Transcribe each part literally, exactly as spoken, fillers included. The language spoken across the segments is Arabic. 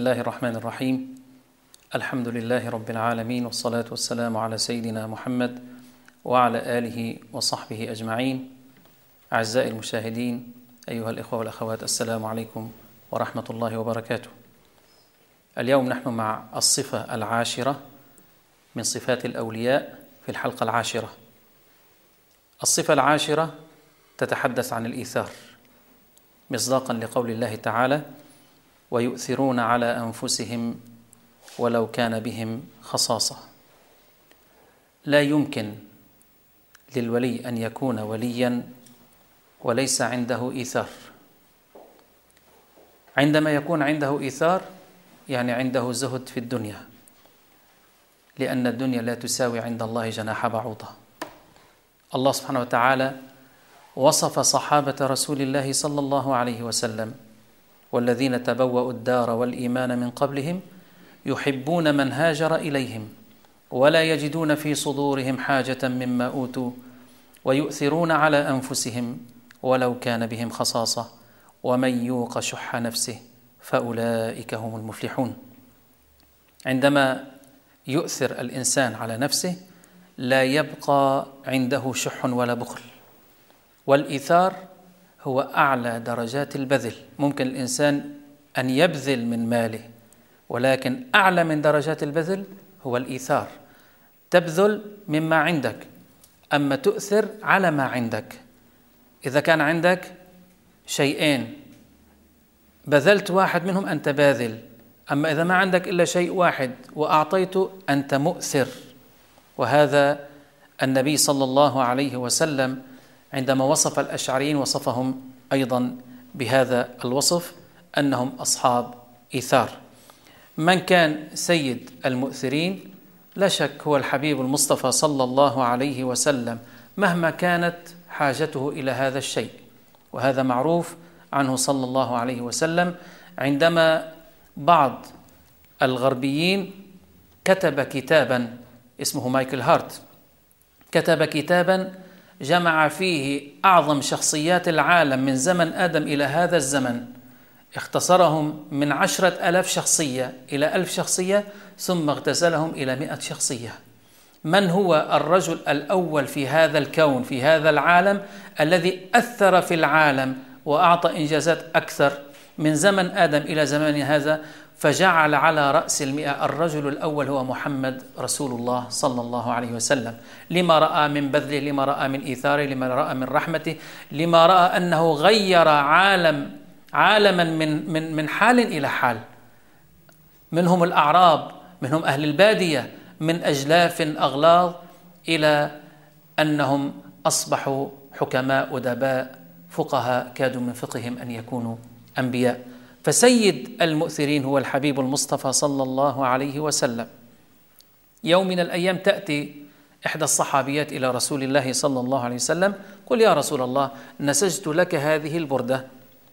الله الرحمن الرحيم. الحمد لله رب العالمين، والصلاة والسلام على سيدنا محمد وعلى آله وصحبه أجمعين. أعزائي المشاهدين، أيها الإخوة والأخوات، السلام عليكم ورحمة الله وبركاته. اليوم نحن مع الصفة العاشرة من صفات الأولياء في الحلقة العاشرة. الصفة العاشرة تتحدث عن الإيثار، مصداقا لقول الله تعالى: ويؤثرون على أنفسهم ولو كان بهم خصاصة. لا يمكن للولي أن يكون وليا وليس عنده إيثار. عندما يكون عنده إيثار يعني عنده زهد في الدنيا، لأن الدنيا لا تساوي عند الله جناح بعوضة. الله سبحانه وتعالى وصف صحابة رسول الله صلى الله عليه وسلم: والذين تبوأوا الدار والإيمان من قبلهم يحبون من هاجر إليهم ولا يجدون في صدورهم حاجة مما أوتوا ويؤثرون على أنفسهم ولو كان بهم خصاصة ومن يوق شح نفسه فأولئك هم المفلحون. عندما يؤثر الإنسان على نفسه لا يبقى عنده شح ولا بخل. والإيثار هو أعلى درجات البذل. ممكن الإنسان أن يبذل من ماله، ولكن أعلى من درجات البذل هو الإيثار. تبذل مما عندك، أما تؤثر على ما عندك. إذا كان عندك شيئين بذلت واحد منهم أنت باذل، أما إذا ما عندك إلا شيء واحد وأعطيته أنت مؤثر. وهذا النبي صلى الله عليه وسلم عندما وصف الأشعريين وصفهم أيضا بهذا الوصف، أنهم أصحاب إيثار. من كان سيد المؤثرين لا شك هو الحبيب المصطفى صلى الله عليه وسلم، مهما كانت حاجته إلى هذا الشيء. وهذا معروف عنه صلى الله عليه وسلم. عندما بعض الغربيين كتب كتابا اسمه مايكل هارت، كتب كتابا جمع فيه أعظم شخصيات العالم من زمن آدم إلى هذا الزمن، اختصرهم من عشرة ألاف شخصية إلى ألف شخصية، ثم اغتسلهم إلى مئة شخصية. من هو الرجل الأول في هذا الكون، في هذا العالم، الذي أثر في العالم وأعطى إنجازات أكثر من زمن آدم إلى زمان هذا؟ فجعل على رأس المئة الرجل الأول هو محمد رسول الله صلى الله عليه وسلم، لما رأى من بذله، لما رأى من إيثاره، لما رأى من رحمته، لما رأى أنه غير عالم عالما من من من حال إلى حال. منهم الأعراب، منهم أهل البادية، من أجلاف أغلاظ إلى أنهم أصبحوا حكماء أدباء فقهاء كادوا من فقههم أن يكونوا أنبياء. فسيد المؤثرين هو الحبيب المصطفى صلى الله عليه وسلم. يوم من الأيام تأتي إحدى الصحابيات إلى رسول الله صلى الله عليه وسلم: قل يا رسول الله، نسجت لك هذه البردة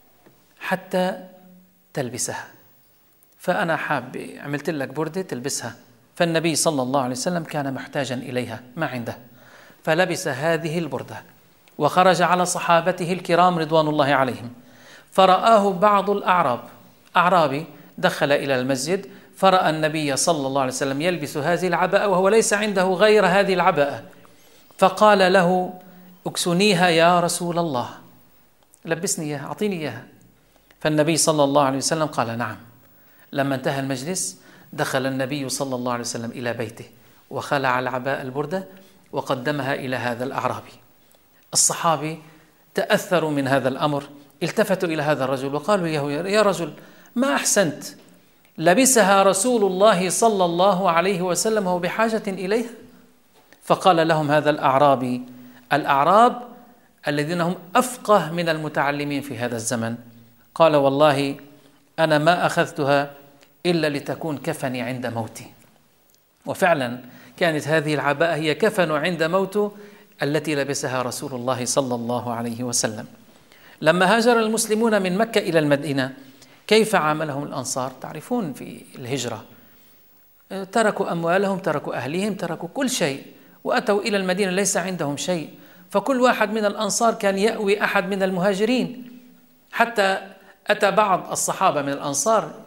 حتى تلبسها، فأنا حاب عملت لك بردة تلبسها. فالنبي صلى الله عليه وسلم كان محتاجا إليها، ما عنده، فلبس هذه البردة وخرج على صحابته الكرام رضوان الله عليهم. فرآه بعض الأعراب، أعرابي دخل إلى المسجد فرأى النبي صلى الله عليه وسلم يلبس هذه العباءة وهو ليس عنده غير هذه العباءة، فقال له: اكسنيها يا رسول الله، لبسني إياها، أعطيني إياها. فالنبي صلى الله عليه وسلم قال: نعم. لما انتهى المجلس دخل النبي صلى الله عليه وسلم إلى بيته وخلع العباءة البردة وقدمها إلى هذا الأعرابي. الصحابي تأثروا من هذا الأمر، التفتوا إلى هذا الرجل وقالوا: يا رجل، ما أحسنت، لبسها رسول الله صلى الله عليه وسلم وهو بحاجة إليها. فقال لهم هذا الأعرابي، الأعراب الذين هم أفقه من المتعلمين في هذا الزمن، قال: والله أنا ما أخذتها إلا لتكون كفني عند موتي. وفعلا كانت هذه العباءة هي كفن عند موته التي لبسها رسول الله صلى الله عليه وسلم. لما هاجر المسلمون من مكة إلى المدينة كيف عاملهم الأنصار؟ تعرفون في الهجرة تركوا أموالهم، تركوا أهلهم، تركوا كل شيء وأتوا إلى المدينة ليس عندهم شيء. فكل واحد من الأنصار كان يأوي أحد من المهاجرين، حتى أتى بعض الصحابة من الأنصار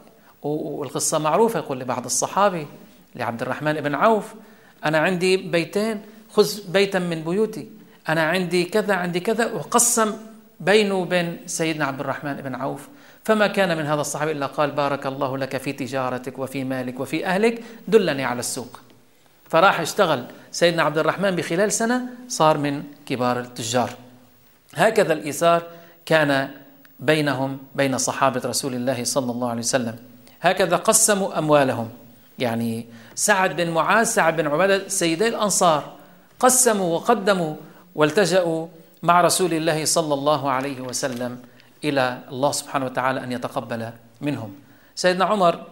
والقصة معروفة، يقول لبعض الصحابي لعبد الرحمن بن عوف: أنا عندي بيتين، خذ بيتا من بيوتي، أنا عندي كذا عندي كذا، وقسم بينه وبين سيدنا عبد الرحمن بن عوف. فما كان من هذا الصحابي إلا قال: بارك الله لك في تجارتك وفي مالك وفي أهلك، دلني على السوق. فراح اشتغل سيدنا عبد الرحمن، بخلال سنة صار من كبار التجار. هكذا الإيثار كان بينهم بين صحابة رسول الله صلى الله عليه وسلم. هكذا قسموا أموالهم، يعني سعد بن معاذ، سعد بن عبادة، سيدي الأنصار، قسموا وقدموا والتجأوا مع رسول الله صلى الله عليه وسلم إلى الله سبحانه وتعالى أن يتقبل منهم. سيدنا عمر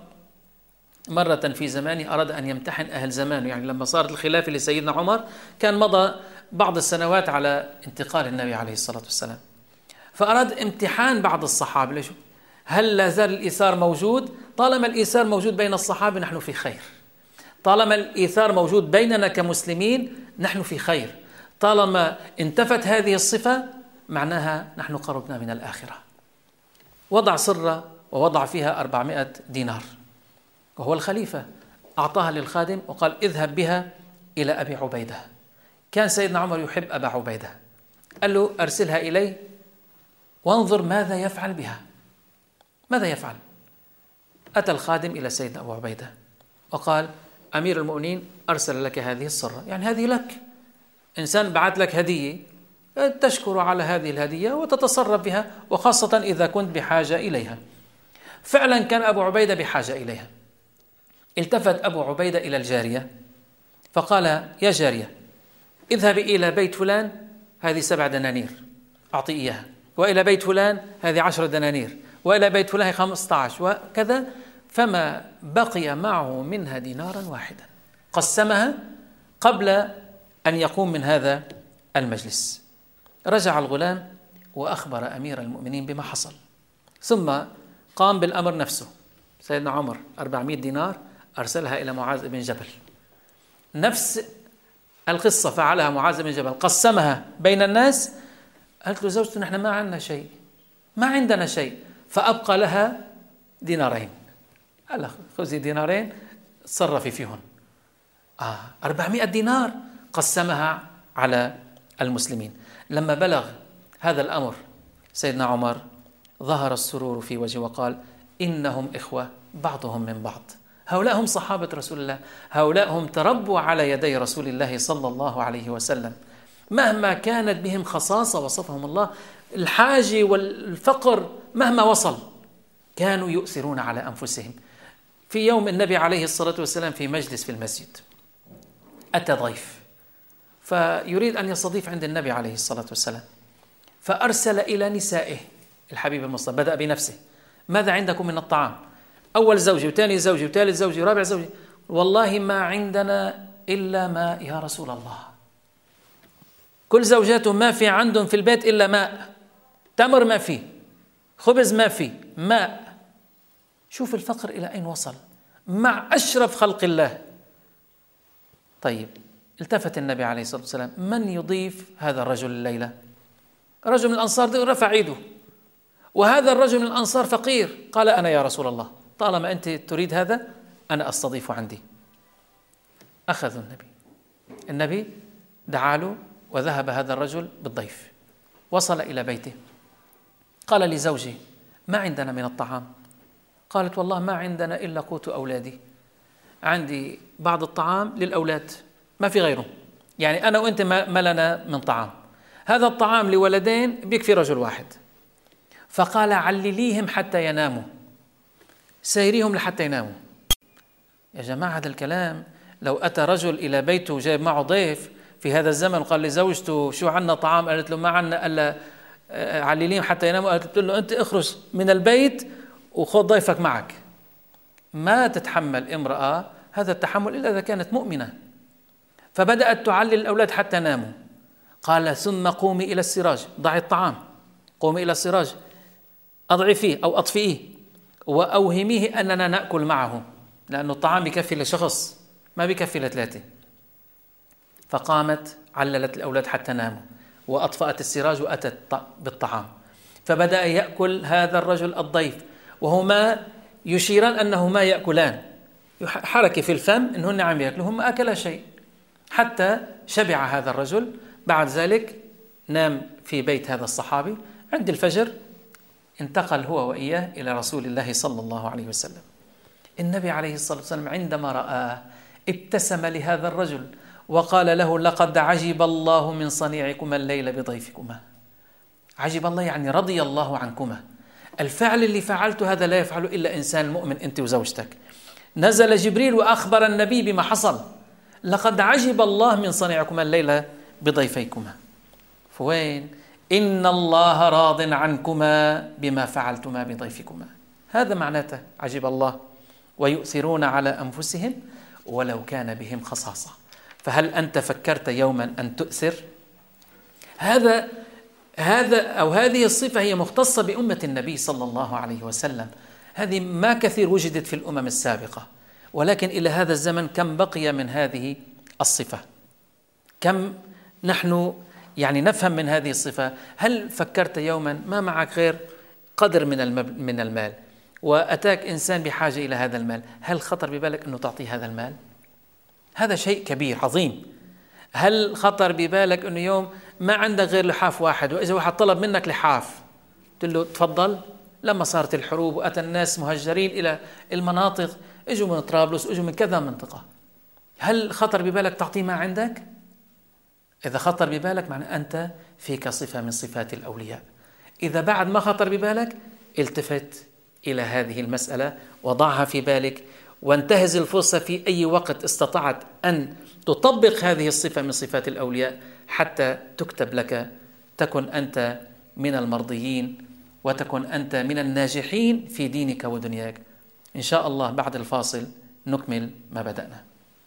مرة في زمانه أراد أن يمتحن أهل زمانه، يعني لما صارت الخلافة لسيدنا عمر كان مضى بعض السنوات على انتقال النبي عليه الصلاة والسلام، فأراد امتحان بعض الصحابة. ليش؟ هل لا زال الإيثار موجود؟ طالما الإيثار موجود بين الصحابة نحن في خير، طالما الإيثار موجود بيننا كمسلمين نحن في خير، طالما انتفت هذه الصفة معناها نحن قربنا من الآخرة. وضع سرة ووضع فيها أربعمائة دينار، وهو الخليفة، أعطاها للخادم وقال: اذهب بها إلى أبي عبيدة. كان سيدنا عمر يحب أبا عبيدة، قال له: أرسلها إلي وانظر ماذا يفعل بها. ماذا يفعل؟ أتى الخادم إلى سيدنا أبو عبيدة وقال: أمير المؤمنين أرسل لك هذه السرة، يعني هذه لك، إنسان بعث لك هدية تشكر على هذه الهدية وتتصرف بها، وخاصة إذا كنت بحاجة إليها. فعلا كان أبو عبيدة بحاجة إليها. التفت أبو عبيدة إلى الجارية فقال: يا جارية، اذهبي إلى بيت فلان، هذه سبع دنانير أعطي إياها، وإلى بيت فلان هذه عشر دنانير، وإلى بيت فلان خمسة عشر، وكذا. فما بقي معه منها دينارا واحدا، قسمها قبل أن يقوم من هذا المجلس. رجع الغلام وأخبر أمير المؤمنين بما حصل، ثم قام بالأمر نفسه. سيدنا عمر أربعمائة دينار أرسلها إلى معاذ بن جبل، نفس القصة فعلها معاذ بن جبل، قسمها بين الناس. قالت له زوجته: نحن ما عندنا شيء، ما عندنا شيء، فأبقى لها دينارين. قال: خذي دينارين تصرفي فيهم. آه أربعمائة دينار قسمها على المسلمين. لما بلغ هذا الأمر سيدنا عمر ظهر السرور في وجهه وقال: إنهم إخوة بعضهم من بعض. هؤلاء هم صحابة رسول الله، هؤلاء هم تربوا على يدي رسول الله صلى الله عليه وسلم، مهما كانت بهم خصاصة وصفهم الله، الحاجة والفقر مهما وصل كانوا يؤثرون على أنفسهم. في يوم النبي عليه الصلاة والسلام في مجلس في المسجد، أتى ضيف فيريد أن يستضيف عند النبي عليه الصلاة والسلام، فأرسل إلى نسائه. الحبيب المصطفى بدأ بنفسه: ماذا عندكم من الطعام؟ أول زوجي وثاني زوجي وثالث زوجي ورابع زوجي: والله ما عندنا إلا ماء يا رسول الله. كل زوجاته ما في عندهم في البيت إلا ماء، تمر ما فيه، خبز ما فيه، ماء. شوف الفقر إلى أين وصل مع أشرف خلق الله. طيب، التفت النبي عليه الصلاة والسلام: من يضيف هذا الرجل الليلة؟ رجل من الأنصار رفع ايده، وهذا الرجل من الأنصار فقير. قال: أنا يا رسول الله، طالما أنت تريد هذا أنا أستضيف عندي. أخذوا النبي النبي دعا له، وذهب هذا الرجل بالضيف. وصل إلى بيته، قال لزوجه: ما عندنا من الطعام. قالت: والله ما عندنا إلا قوت أولادي، عندي بعض الطعام للأولاد ما في غيره، يعني أنا وأنت ما لنا من طعام، هذا الطعام لولدين بيكفي رجل واحد. فقال: علليهم حتى يناموا، سيريهم لحتى يناموا. يا جماعة، هذا الكلام لو أتى رجل إلى بيته جايب معه ضيف في هذا الزمن وقال لزوجته: شو عنا طعام؟ قالت له: ما عنا إلا علليهم حتى يناموا. قالت له: أنت اخرج من البيت وخذ ضيفك معك. ما تتحمل امرأة هذا التحمل إلا إذا كانت مؤمنة. فبدأت تعلل الأولاد حتى ناموا. قال: ثم قومي إلى السراج، ضعي الطعام، قومي إلى السراج، أضعفيه أو أطفئيه، وأوهميه أننا نأكل معه، لأنه الطعام بيكفي لشخص ما بيكفي لثلاثة. فقامت عللت الأولاد حتى ناموا، وأطفأت السراج وأتت بالطعام. فبدأ يأكل هذا الرجل الضيف وهما يشيران أنه ما يأكلان، حركة في الفم إنهن عم يأكلوا، هم أكلا شيء، حتى شبع هذا الرجل. بعد ذلك نام في بيت هذا الصحابي. عند الفجر انتقل هو وإياه إلى رسول الله صلى الله عليه وسلم. النبي عليه الصلاة والسلام عندما رآه ابتسم لهذا الرجل وقال له: لقد عجب الله من صنيعكما الليل بضيفكما. عجب الله يعني رضي الله عنكما، الفعل اللي فعلته هذا لا يفعله إلا إنسان مؤمن، أنت وزوجتك. نزل جبريل وأخبر النبي بما حصل، لقد عجب الله من صنيعكما الليل بضيفيكما. فوين؟ إن الله راض عنكما بما فعلتما بضيفكما. هذا معناته عجب الله. ويؤثرون على أنفسهم ولو كان بهم خصاصة. فهل أنت فكرت يوما أن تؤثر؟ هذا هذا أو هذه الصفة هي مختصة بأمة النبي صلى الله عليه وسلم. هذه ما كثير وجدت في الأمم السابقة، ولكن إلى هذا الزمن كم بقي من هذه الصفة؟ كم نحن يعني نفهم من هذه الصفة؟ هل فكرت يوما ما معك غير قدر من من المال، وأتاك إنسان بحاجة إلى هذا المال، هل خطر ببالك أنه تعطيه هذا المال؟ هذا شيء كبير عظيم. هل خطر ببالك أنه يوم ما عندك غير لحاف واحد، وإذا واحد طلب منك لحاف قلت له تفضل؟ لما صارت الحروب وأتى الناس مهجرين إلى المناطق، إجوا من طرابلس، إجوا من كذا منطقة، هل خطر ببالك تعطيه ما عندك؟ إذا خطر ببالك معنى أنت فيك صفة من صفات الأولياء. إذا بعد ما خطر ببالك التفت إلى هذه المسألة وضعها في بالك، وانتهز الفرصة في أي وقت استطعت أن تطبق هذه الصفة من صفات الأولياء حتى تكتب لك، تكن أنت من المرضيين وتكن أنت من الناجحين في دينك ودنياك. إن شاء الله بعد الفاصل نكمل ما بدأنا.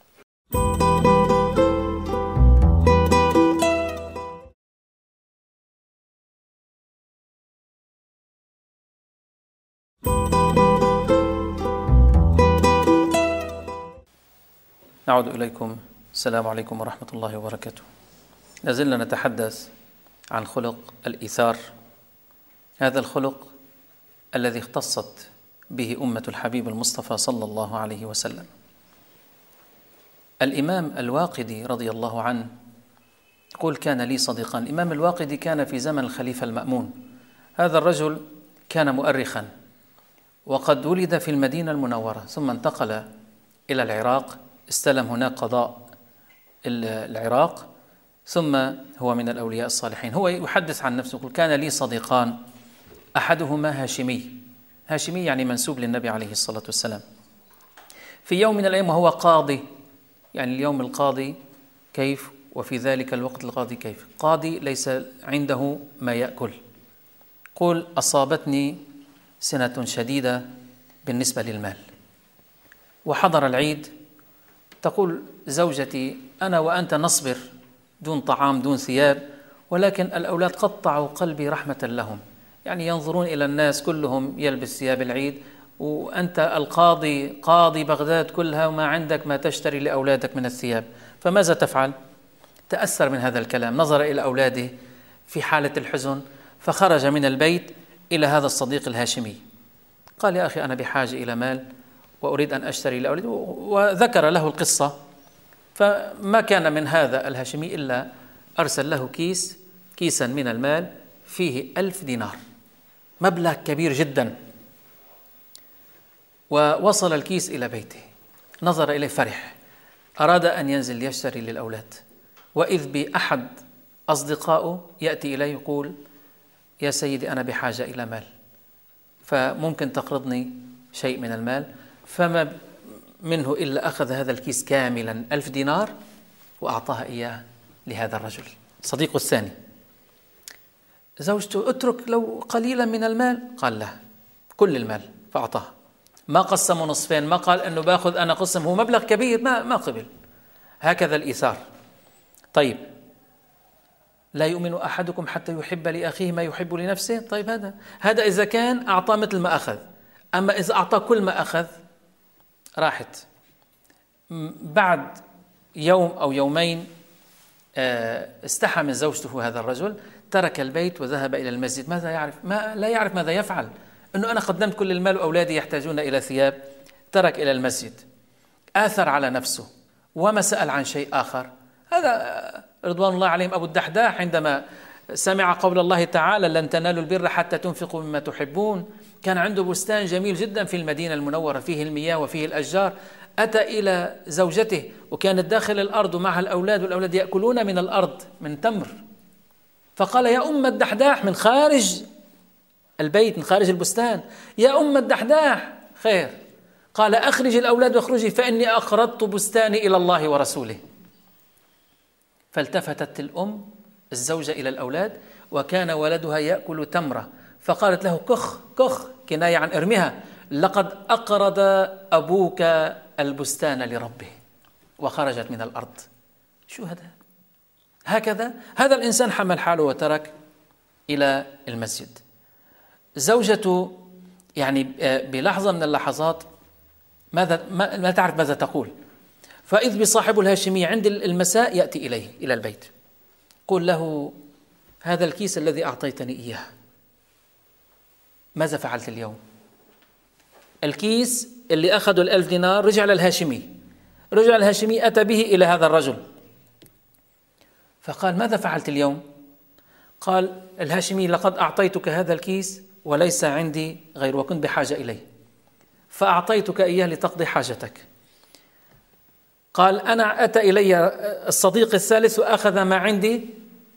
نعود إليكم. السلام عليكم ورحمة الله وبركاته. لازلنا نتحدث عن خلق الإيثار، هذا الخلق الذي اختصت به أمة الحبيب المصطفى صلى الله عليه وسلم. الإمام الواقدي رضي الله عنه يقول: كان لي صديقان. الإمام الواقدي كان في زمن الخليفة المأمون. هذا الرجل كان مؤرخا، وقد ولد في المدينة المنورة، ثم انتقل إلى العراق، استلم هناك قضاء العراق، ثم هو من الأولياء الصالحين. هو يحدث عن نفسه يقول: كان لي صديقان، أحدهما هاشمي. هاشمي يعني منسوب للنبي عليه الصلاة والسلام. في يوم من الأيام وهو قاضي، يعني اليوم القاضي كيف، وفي ذلك الوقت القاضي كيف. قاضي ليس عنده ما يأكل. قل: أصابتني سنة شديدة بالنسبة للمال، وحضر العيد. تقول زوجتي: أنا وأنت نصبر دون طعام دون ثياب، ولكن الأولاد قطعوا قلبي رحمة لهم، يعني ينظرون إلى الناس كلهم يلبس ثياب العيد، وأنت القاضي قاضي بغداد كلها وما عندك ما تشتري لأولادك من الثياب، فماذا تفعل؟ تأثر من هذا الكلام، نظر إلى أولاده في حالة الحزن، فخرج من البيت إلى هذا الصديق الهاشمي. قال: يا أخي أنا بحاجة إلى مال وأريد أن أشتري لأولادي، وذكر له القصة. فما كان من هذا الهاشمي إلا أرسل له كيس كيسا من المال فيه ألف دينار، مبلغ كبير جدا. ووصل الكيس إلى بيته، نظر إليه فرح، أراد أن ينزل يشتري للأولاد، وإذ بأحد أصدقائه يأتي إليه يقول: يا سيدي أنا بحاجة إلى مال، فممكن تقرضني شيء من المال؟ فما منه إلا أخذ هذا الكيس كاملا ألف دينار وأعطاها إياه لهذا الرجل صديقه الثاني. زوجته: اترك لو قليلا من المال. قال: لا، كل المال. فأعطاه، ما قسمه نصفين، ما قال أنه باخذ أنا قسم، هو مبلغ كبير، ما ما قبل. هكذا الإيثار. طيب، لا يؤمن أحدكم حتى يحب لأخيه ما يحب لنفسه. طيب، هذا هذا إذا كان أعطى مثل ما أخذ، أما إذا أعطى كل ما أخذ راحت. بعد يوم أو يومين استحى من زوجته هذا الرجل، ترك البيت وذهب إلى المسجد. ماذا يعرف؟ ما لا يعرف ماذا يفعل. أنه أنا قدمت كل المال وأولادي يحتاجون إلى ثياب، ترك إلى المسجد، آثر على نفسه وما سأل عن شيء آخر. هذا رضوان الله عليهم أبو الدحداح عندما سمع قول الله تعالى لن تنالوا البر حتى تنفقوا مما تحبون، كان عنده بستان جميل جدا في المدينة المنورة فيه المياه وفيه الأشجار، أتى إلى زوجته وكانت داخل الأرض ومعها الأولاد، والأولاد يأكلون من الأرض من تمر، فقال يا أم الدحداح من خارج البيت من خارج البستان، يا أم الدحداح خير، قال أخرج الأولاد واخرجي فإني أقرضت بستاني إلى الله ورسوله. فالتفتت الأم الزوجة إلى الأولاد وكان ولدها يأكل تمرة، فقالت له كخ كخ كناية عن ارمها، لقد أقرض أبوك البستان لربه، وخرجت من الأرض. شو هذا؟ هكذا هذا الإنسان حمل حاله وترك إلى المسجد. زوجته يعني بلحظة من اللحظات ماذا ما تعرف ماذا تقول، فإذ بصاحب الهاشمية عند المساء يأتي إليه إلى البيت، قل له هذا الكيس الذي أعطيتني إياه ماذا فعلت اليوم؟ الكيس اللي أخذوا الألف دينار رجع للهاشمي، رجع الهاشمي أتى به إلى هذا الرجل، فقال ماذا فعلت اليوم؟ قال الهاشمي لقد أعطيتك هذا الكيس وليس عندي غير وكنت بحاجة إليه، فأعطيتك إياه لتقضي حاجتك. قال أنا أتى إلي الصديق الثالث وأخذ ما عندي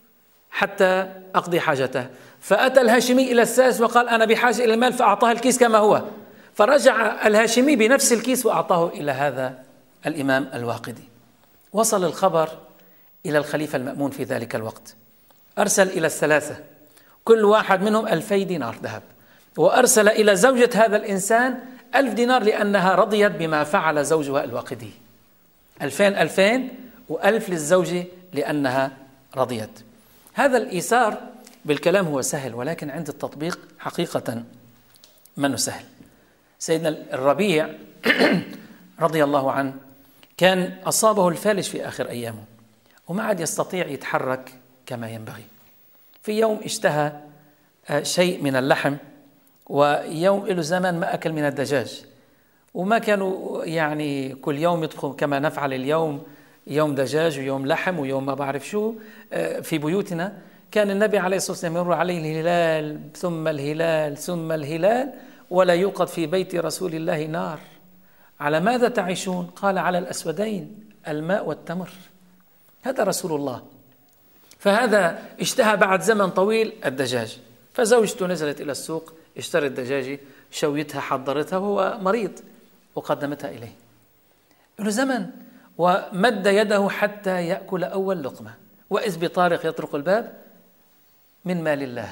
حتى أقضي حاجته، فأتى الهاشمي إلى الثالث وقال أنا بحاجة إلى المال، فأعطاه الكيس كما هو، فرجع الهاشمي بنفس الكيس وأعطاه إلى هذا الإمام الواقدي. وصل الخبر إلى الخليفة المأمون في ذلك الوقت، أرسل إلى الثلاثة كل واحد منهم ألفي دينار ذهب، وأرسل إلى زوجة هذا الإنسان ألف دينار لأنها رضيت بما فعل زوجها الواقدي، ألفين ألفين وألف للزوجة لأنها رضيت. هذا الإيثار بالكلام هو سهل، ولكن عند التطبيق حقيقة منه سهل. سيدنا الربيع رضي الله عنه كان أصابه الفالج في آخر أيامه وما عاد يستطيع يتحرك كما ينبغي. في يوم اشتهى شيء من اللحم، ويوم له زمان ما أكل من الدجاج، وما كانوا يعني كل يوم يطبخوا كما نفعل اليوم، يوم دجاج ويوم لحم ويوم ما بعرف شو في بيوتنا. كان النبي عليه الصلاة والسلام يمر عليه الهلال ثم الهلال ثم الهلال ولا يوقد في بيت رسول الله نار. على ماذا تعيشون؟ قال على الأسودين الماء والتمر. هذا رسول الله. فهذا اشتهى بعد زمن طويل الدجاج، فزوجته نزلت إلى السوق اشترت دجاجة، شويتها حضرتها وهو مريض وقدمتها إليه. له زمن ومد يده حتى يأكل أول لقمة، وإذ بطارق يطرق الباب من مال الله،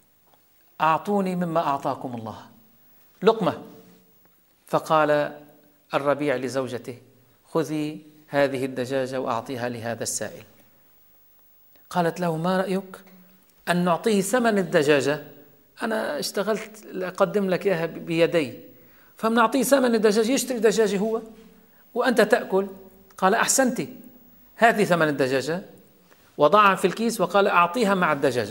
أعطوني مما أعطاكم الله لقمة. فقال الربيع لزوجته خذي هذه الدجاجة وأعطيها لهذا السائل. قالت له ما رأيك أن نعطيه ثمن الدجاجة؟ أنا اشتغلت أقدم لك إياها بيدي، فمنعطيه ثمن الدجاجة يشتري دجاجة هو وأنت تأكل. قال أحسنتي، هذه ثمن الدجاجة، وضعها في الكيس وقال أعطيها مع الدجاجة،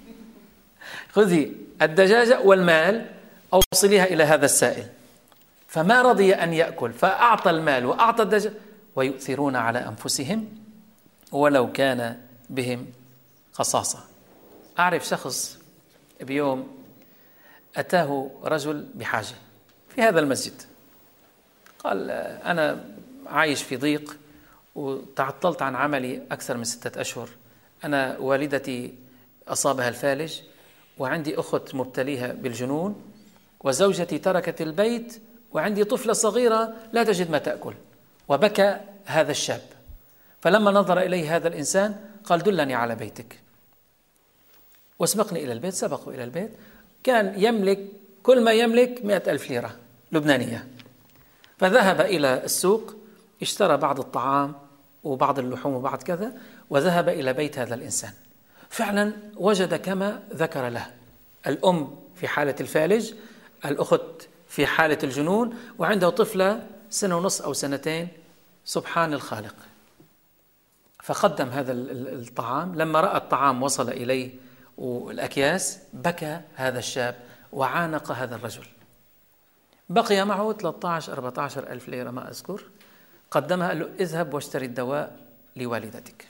خذي الدجاجة والمال أوصليها إلى هذا السائل. فما رضي أن يأكل، فأعطى المال وأعطى الدجاجة. ويؤثرون على أنفسهم ولو كان بهم خصاصة. أعرف شخص بيوم أتاه رجل بحاجة في هذا المسجد، قال أنا عايش في ضيق وتعطلت عن عملي أكثر من ستة أشهر، أنا والدتي أصابها الفالج وعندي أخت مبتليها بالجنون وزوجتي تركت البيت وعندي طفلة صغيرة لا تجد ما تأكل. وبكى هذا الشاب، فلما نظر إليه هذا الإنسان قال دلني على بيتك واسبقني إلى البيت. سبقوا إلى البيت، كان يملك كل ما يملك مئة ألف ليرة لبنانية. فذهب إلى السوق اشترى بعض الطعام وبعض اللحوم وبعض كذا، وذهب إلى بيت هذا الإنسان. فعلا وجد كما ذكر له، الأم في حالة الفالج، الأخت في حالة الجنون، وعنده طفلة سنة ونص أو سنتين. سبحان الخالق. فقدم هذا الطعام. لما رأى الطعام وصل إليه والأكياس بكى هذا الشاب وعانق هذا الرجل. بقي معه ثلاثة عشر أربعة عشر ألف ليرة ما أذكر، قدمها قال له اذهب واشتري الدواء لوالدتك.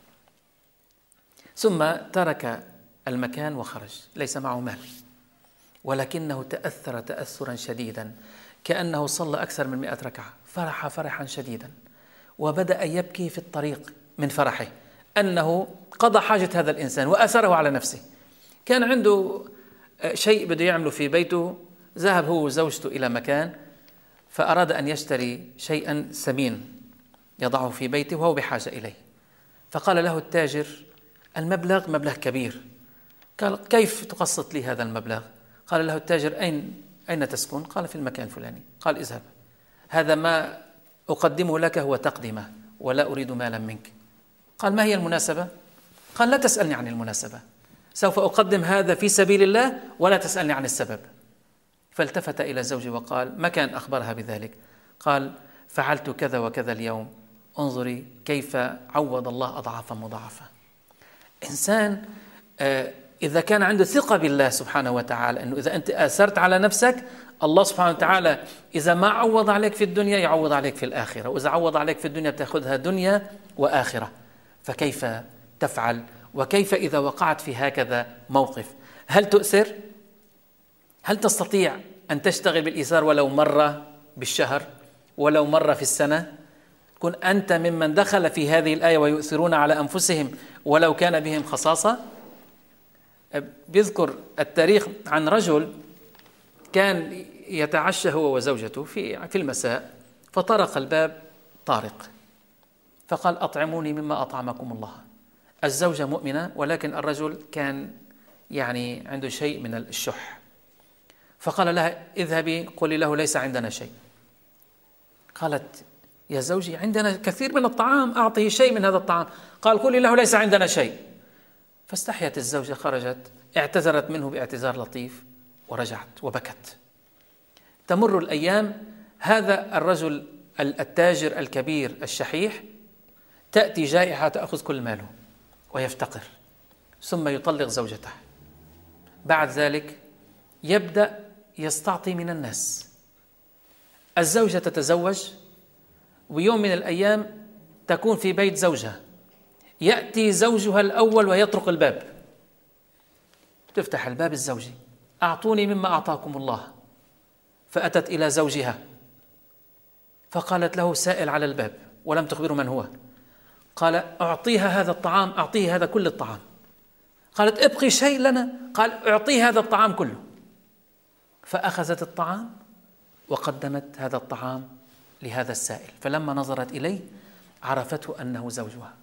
ثم ترك المكان وخرج، ليس معه مال، ولكنه تأثر تأثرا شديدا، كأنه صلى أكثر من مئة ركعة، فرح فرحا شديدا، وبدأ يبكي في الطريق من فرحه أنه قضى حاجة هذا الإنسان وأثره على نفسه. كان عنده شيء بده يعمله في بيته، ذهب هو وزوجته إلى مكان فأراد أن يشتري شيئا ثمين يضعه في بيته وهو بحاجة إليه، فقال له التاجر المبلغ مبلغ كبير. قال كيف تقسط لي هذا المبلغ؟ قال له التاجر أين أين تسكن؟ قال في المكان الفلاني. قال اذهب، هذا ما أقدمه لك هو تقدمة ولا أريد مالا منك. قال ما هي المناسبة؟ قال لا تسألني عن المناسبة، سوف أقدم هذا في سبيل الله ولا تسألني عن السبب. فالتفت إلى زوجه وقال ما كان أخبرها بذلك؟ قال فعلت كذا وكذا اليوم، انظري كيف عوض الله أضعافا مضاعفة. إنسان إذا كان عنده ثقة بالله سبحانه وتعالى أنه إذا أنت آثرت على نفسك الله سبحانه وتعالى إذا ما عوض عليك في الدنيا يعوض عليك في الآخرة، وإذا عوض عليك في الدنيا بتأخذها دنيا وآخرة. فكيف تفعل؟ وكيف إذا وقعت في هكذا موقف؟ هل تؤثر؟ هل تستطيع أن تشتغل بالإيثار ولو مرة بالشهر، ولو مرة في السنة؟ كن أنت ممن دخل في هذه الآية ويؤثرون على أنفسهم ولو كان بهم خصاصة. بيذكر التاريخ عن رجل كان يتعشى هو وزوجته في في المساء، فطرق الباب طارق فقال أطعموني مما أطعمكم الله. الزوجة مؤمنة ولكن الرجل كان يعني عنده شيء من الشح، فقال لها اذهبي قولي له ليس عندنا شيء. قالت يا زوجي عندنا كثير من الطعام، أعطيه شيء من هذا الطعام. قال قولي له ليس عندنا شيء. فاستحيت الزوجة، خرجت اعتذرت منه باعتذار لطيف ورجعت وبكت. تمر الأيام، هذا الرجل التاجر الكبير الشحيح تأتي جائحة تأخذ كل ماله ويفتقر، ثم يطلق زوجته. بعد ذلك يبدأ يستعطي من الناس. الزوجة تتزوج، ويوم من الأيام تكون في بيت زوجها، يأتي زوجها الأول ويطرق الباب، تفتح الباب الزوجي أعطوني مما أعطاكم الله. فأتت إلى زوجها فقالت له سائل على الباب ولم تخبره من هو. قال أعطيها هذا الطعام، أعطيه هذا كل الطعام. قالت ابقي شيء لنا، قال أعطيه هذا الطعام كله. فأخذت الطعام وقدمت هذا الطعام لهذا السائل، فلما نظرت إليه عرفته أنه زوجها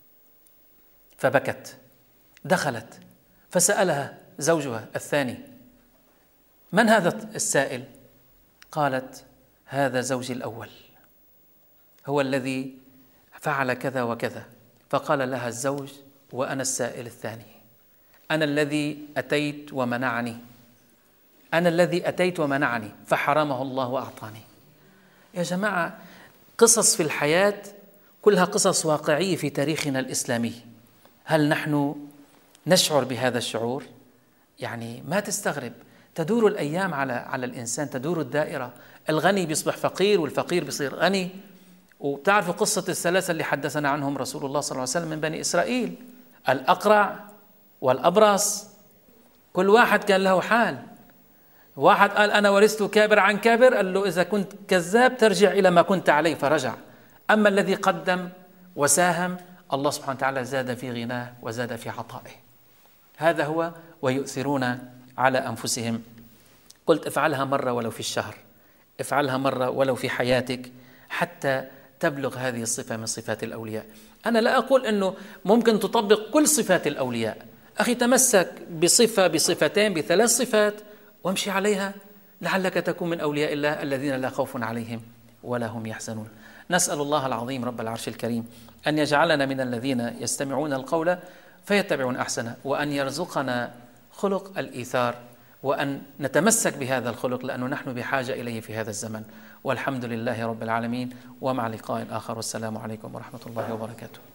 فبكت. دخلت فسألها زوجها الثاني من هذا السائل؟ قالت هذا زوجي الأول، هو الذي فعل كذا وكذا. فقال لها الزوج وأنا السائل الثاني، أنا الذي أتيت ومنعني، أنا الذي أتيت ومنعني فحرمه الله وأعطاني. يا جماعة قصص في الحياة كلها قصص واقعية في تاريخنا الإسلامي. هل نحن نشعر بهذا الشعور؟ يعني ما تستغرب، تدور الأيام على على الإنسان، تدور الدائرة، الغني بيصبح فقير والفقير بيصير غني. وبتعرفوا قصة الثلاثة اللي حدثنا عنهم رسول الله صلى الله عليه وسلم من بني إسرائيل، الأقرع والأبرص، كل واحد كان له حال. واحد قال أنا ورثت كابر عن كابر، قال له إذا كنت كذاب ترجع إلى ما كنت عليه، فرجع. أما الذي قدم وساهم الله سبحانه وتعالى زاد في غناه وزاد في عطائه. هذا هو ويؤثرون على أنفسهم. قلت افعلها مرة ولو في الشهر، افعلها مرة ولو في حياتك حتى تبلغ هذه الصفة من صفات الأولياء. أنا لا أقول أنه ممكن تطبق كل صفات الأولياء، أخي تمسك بصفة بصفتين بثلاث صفات وامشي عليها لعلك تكون من أولياء الله الذين لا خوف عليهم ولا هم يحزنون. نسأل الله العظيم رب العرش الكريم أن يجعلنا من الذين يستمعون القول فيتبعون أحسنه، وأن يرزقنا خلق الإيثار، وأن نتمسك بهذا الخلق لأنه نحن بحاجة إليه في هذا الزمن. والحمد لله رب العالمين، ومع لقاء آخر، والسلام عليكم ورحمة الله وبركاته.